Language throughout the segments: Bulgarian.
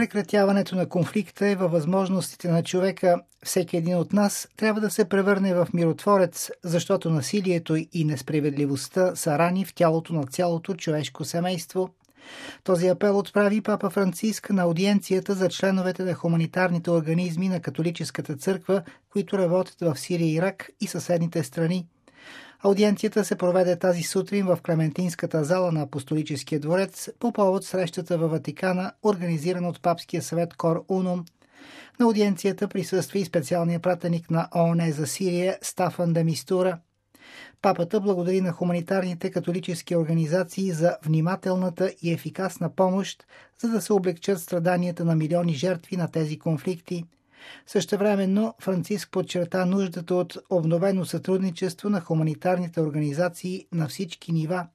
Прекратяването на конфликта е във възможностите на човека. Всеки един от нас трябва да се превърне в миротворец, защото насилието и несправедливостта са рани в тялото на цялото човешко семейство. Този апел отправи папа Франциск на аудиенцията за членовете на хуманитарните организми на католическата църква, които работят в Сирия и Ирак и съседните страни. Аудиенцията се проведе тази сутрин в Клементинската зала на Апостолическия дворец по повод срещата във Ватикана, организирана от Папския съвет Кор Унум. На аудиенцията присъства и специалният пратеник на ООН за Сирия Стафан де Мистура. Папата благодари на хуманитарните католически организации за внимателната и ефикасна помощ, за да се облегчат страданията на милиони жертви на тези конфликти. Същевременно Франциск подчерта нуждата от обновено сътрудничество на хуманитарните организации на всички нива.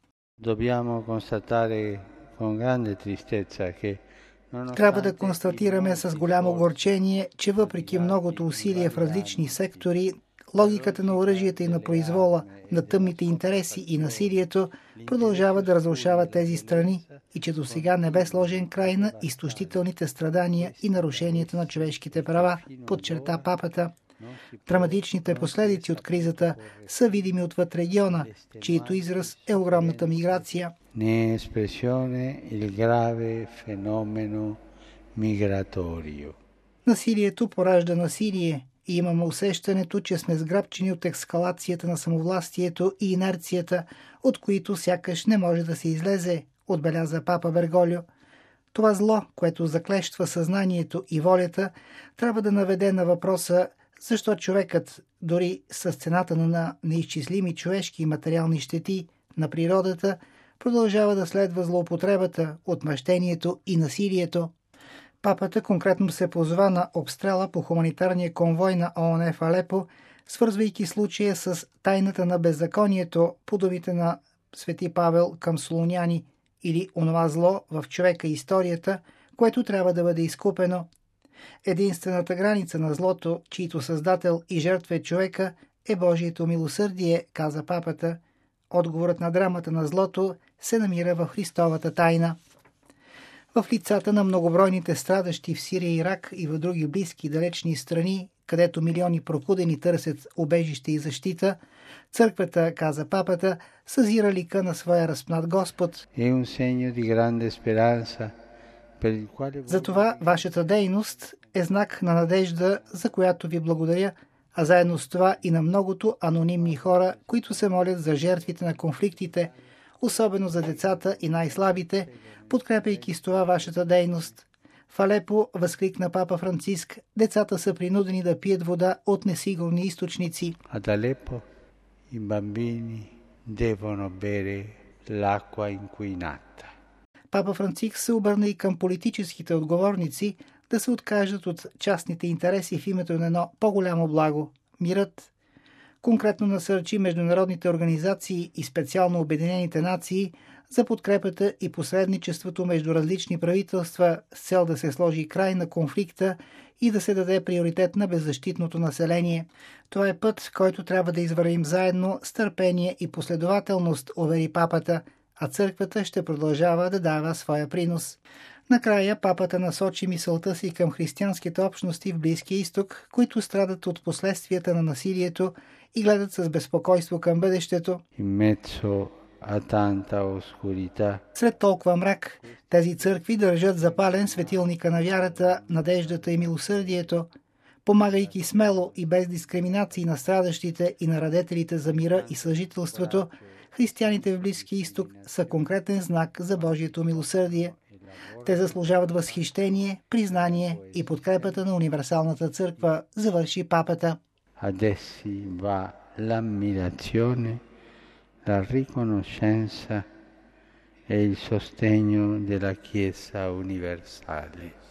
Трябва да констатираме с голямо огорчение, че въпреки многото усилия в различни сектори, логиката на оръжията и на произвола, на тъмните интереси и насилието продължава да разрушава тези страни и че досега не бе сложен край на изтощителните страдания и нарушенията на човешките права, подчерта папата. Драматичните последици от кризата са видими отвъд региона, чието израз е огромната миграция. Не е еспресионе il grave fenomeno migratorio. Насилието поражда насилие. И имаме усещането, че сме сграбчени от ескалацията на самовластието и инерцията, от които сякаш не може да се излезе, отбеляза папа Берголио. Това зло, което заклещва съзнанието и волята, трябва да наведе на въпроса защо човекът, дори с цената на неизчислими човешки и материални щети на природата, продължава да следва злоупотребата, отмъщението и насилието. Папата конкретно се позова на обстрела по хуманитарния конвой на ООН в Алепо, свързвайки случая с тайната на беззаконието, по думите на свети Павел към Солуняни, или онова зло в човека и историята, което трябва да бъде изкупено. Единствената граница на злото, чието създател и жертва е човека, е Божието милосърдие, каза папата. Отговорът на драмата на злото се намира в Христовата тайна. В лицата на многобройните страдащи в Сирия и Ирак и в други близки и далечни страни, където милиони прокудени търсят убежище и защита, църквата, каза папата, съзира лика на своя разпнат Господ. Затова вашата дейност е знак на надежда, за която ви благодаря, а заедно с това и на многото анонимни хора, които се молят за жертвите на конфликтите, особено за децата и най-слабите, подкрепяйки с това вашата дейност. В Алепо, възкликна папа Франциск, децата са принудени да пият вода от несигурни източници. Ad Aleppo i bambini devono bere l'acqua inquinata. Папа Франциск се обърна и към политическите отговорници да се откажат от частните интереси в името на едно по-голямо благо – мирът. Конкретно насърчи международните организации и специално Обединените нации за подкрепата и посредничеството между различни правителства с цел да се сложи край на конфликта и да се даде приоритет на беззащитното население. Това е път, който трябва да извървим заедно с търпение и последователност, увери папата, а църквата ще продължава да дава своя принос. Накрая папата насочи мисълта си към християнските общности в Близкия изток, които страдат от последствията на насилието и гледат с безпокойство към бъдещето. Сред толкова мрак, тези църкви държат запален светилника на вярата, надеждата и милосърдието, помагайки смело и без дискриминации на страдащите и на радетелите за мира и съжителството. Християните в Близкия изток са конкретен знак за Божието милосърдие. Те заслужават възхищение, признание и подкрепата на универсалната църква, завърши папата. Ad essi va l'ammirazione, la riconoscenza e il sostegno della Chiesa universale.